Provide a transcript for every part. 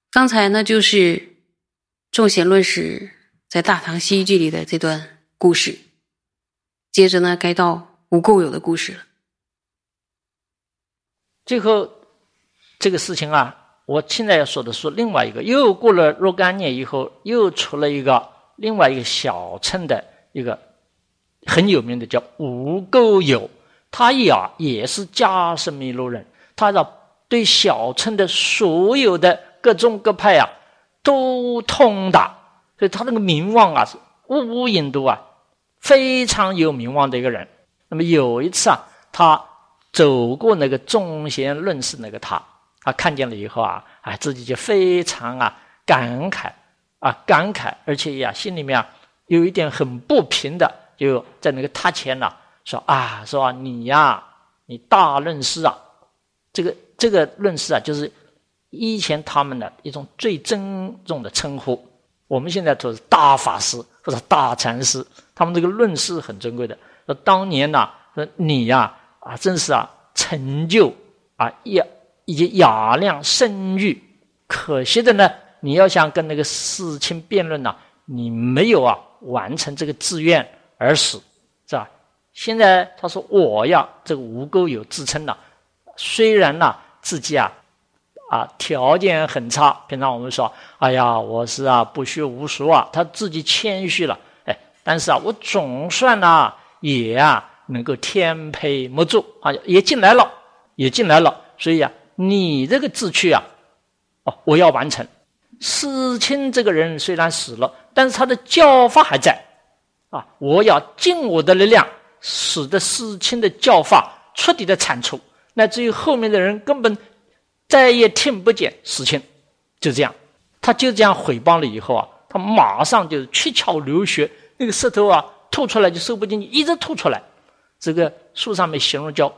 刚才呢就是仲显论师在《大唐西域记》里的这段故事，接着呢该到无垢有的故事了。 最后这个事情啊，我现在要说的是另外一个，又过了若干年以后，又出了另外一个小乘的一个很有名的叫无垢有，他也是迦叶弥勒人，他对小乘的所有的各宗各派啊都通达，所以他那个名望啊是无垠度啊，非常有名望的一个人。那么有一次啊，他走过那个仲贤论师那个他看见了以后啊，自己就非常感慨，而且心里面有一点很不平的，就在那个他前说你大论师啊，这个论师啊，就是以前他们的一种最珍重的称呼。我们现在说是大法师或者大禅师，他们这个论师很珍贵的。说当年说你真是成就以及雅量声誉，可惜的呢，你要想跟那个世亲辩论你没有完成这个志愿而死，是吧？现在他说我这个无垢有自称虽然自己条件很差，平常我们说我是不学无术他自己谦虚了，但是我总算也能够天配没住也进来了，所以你这个志趣我要完成。世亲这个人虽然死了，但是他的教法还在我要尽我的力量，使得世亲的教法彻底的铲除，乃至于后面的人根本再也听不见世亲。就这样，他就这样毁谤了以后他马上就七窍流血，那个舌头吐出来就收不进去，一直吐出来。这个书上面形容叫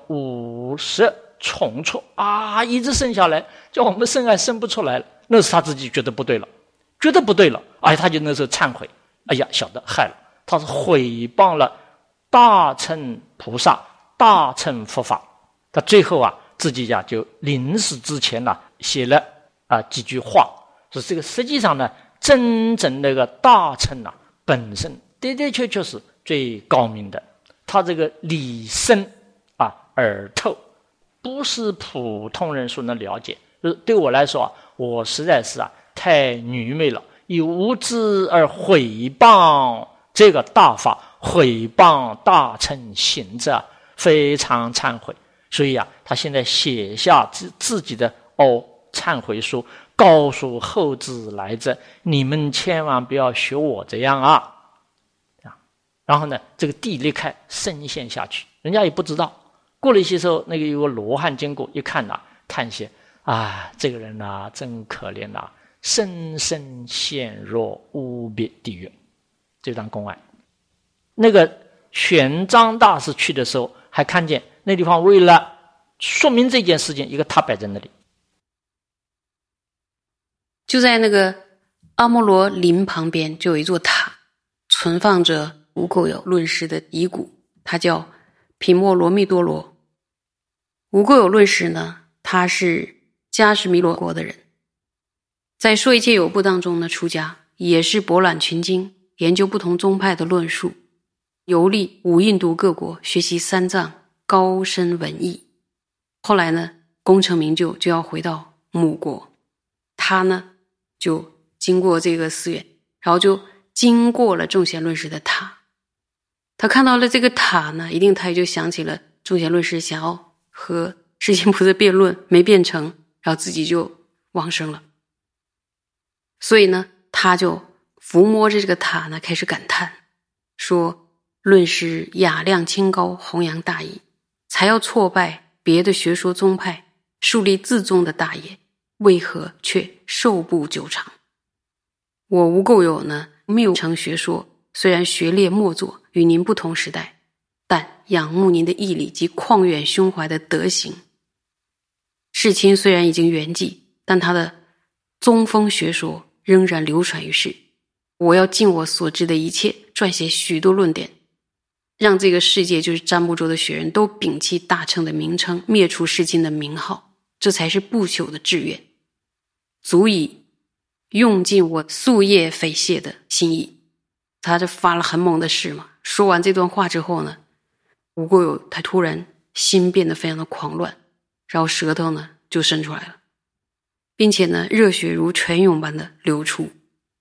50重出一直生下来，叫我们生还生不出来了。那是他自己觉得不对了，他就那时候忏悔，晓得害了，他是毁谤了大乘菩萨、大乘佛法。他最后自己就临死之前写了几句话，说这个实际上呢，真正那个大乘本身的的确确是最高明的，他这个理深耳透，不是普通人所能了解。对我来说我实在是太愚昧了，以无知而毁谤这个大法，毁谤大乘行者，非常忏悔。所以他现在写下自己的忏悔书，告诉后之来者，你们千万不要学我这样然后呢，这个地离开深陷下去，人家也不知道。过了一些时候，那个有个罗汉经过，一看叹息这个人真可怜深深陷入无边地狱。这段公案，那个玄奘大师去的时候，还看见那地方为了说明这件事情，一个塔摆在那里。 就在那个阿摩罗林旁边就有一座塔，存放着无垢有论师的遗骨，他叫毗摩罗蜜多罗。无垢有论师呢，他是迦叶弥勒国的人，在说一切有部当中呢出家，也是博览群经，研究不同宗派的论述，游历五印度各国，学习三藏，高深文艺。后来呢功成名就，就要回到母国，他呢就经过这个寺院，然后就经过了仲显论师的塔。他看到了这个塔呢，一定他也就想起了仲显论师想要和世亲菩萨辩论没辩成，然后自己就往生了。所以呢他就抚摸着这个塔呢，开始感叹说，论师雅量清高，弘扬大义，才要挫败别的学说宗派，树立自宗的大业，为何却寿不久长？我无垢有呢，谬成学说，虽然学列莫作，与您不同时代，但仰慕您的毅力及旷远胸怀的德行。世亲虽然已经圆寂，但他的宗风学说仍然流传于世。我要尽我所知的一切，撰写许多论点，让这个世界就是占卜州的学人都摒弃大乘的名称，灭除世亲的名号，这才是不朽的志愿，足以用尽我夙夜匪懈的心意。他就发了很猛的誓嘛。说完这段话之后呢，吴垢友他突然心变得非常的狂乱，然后舌头呢就伸出来了，并且呢热血如泉涌般的流出。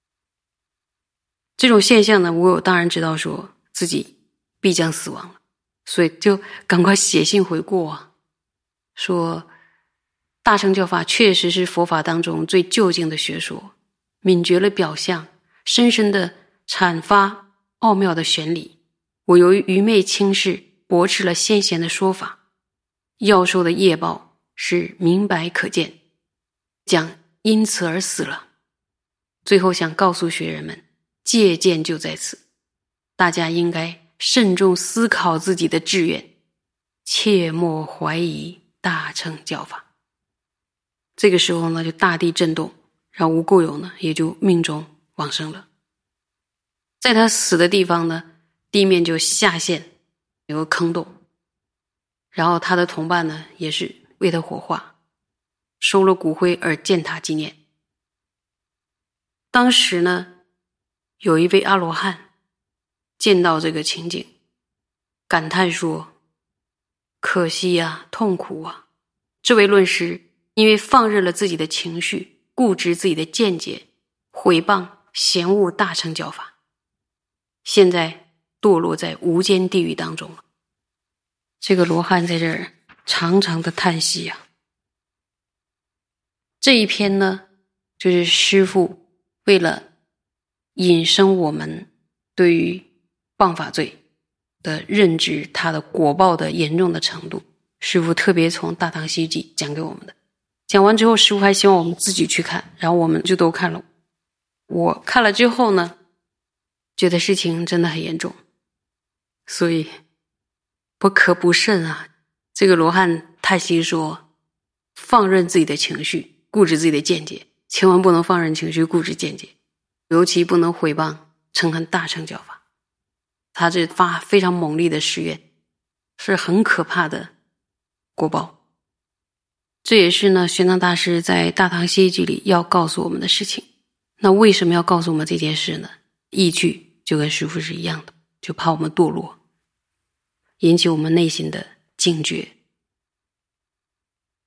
这种现象呢，吴垢友当然知道说自己必将死亡了，所以就赶快写信回过啊，说大乘教法确实是佛法当中最究竟的学说，泯绝了表象，深深的阐发奥妙的玄理。我由于愚昧轻视，驳斥了先贤的说法，要受的业报是明白可见，将因此而死了。最后想告诉学人们，戒见就在此，大家应该慎重思考自己的志愿，切莫怀疑大乘教法。这个时候呢，就大地震动，然后吴垢友呢也就命中往生了。在他死的地方呢，地面就下陷有个坑洞，然后他的同伴呢也是为他火化，收了骨灰而建塔纪念。当时呢，有一位阿罗汉见到这个情景，感叹说：可惜啊，痛苦啊！这位论师因为放任了自己的情绪，固执自己的见解，毁谤嫌恶大乘教法，现在堕落在无间地狱当中了。这个罗汉在这儿长长的叹息啊。这一篇呢，就是师父为了引申我们对于谤法罪的认知，它的果报的严重的程度，师父特别从《大唐西记》讲给我们的。讲完之后，师父还希望我们自己去看，然后我们就都看了。我看了之后呢，觉得事情真的很严重，所以不可不慎啊。这个罗汉叹息说，放任自己的情绪，固执自己的见解，千万不能放任情绪，固执见解，尤其不能毁谤称恨大乘教法。他这发非常猛烈的誓愿，是很可怕的果报。这也是呢，玄奘大师在《大唐西记》里要告诉我们的事情。那为什么要告诉我们这件事呢？依据就跟师父是一样的，就怕我们堕落，引起我们内心的警觉。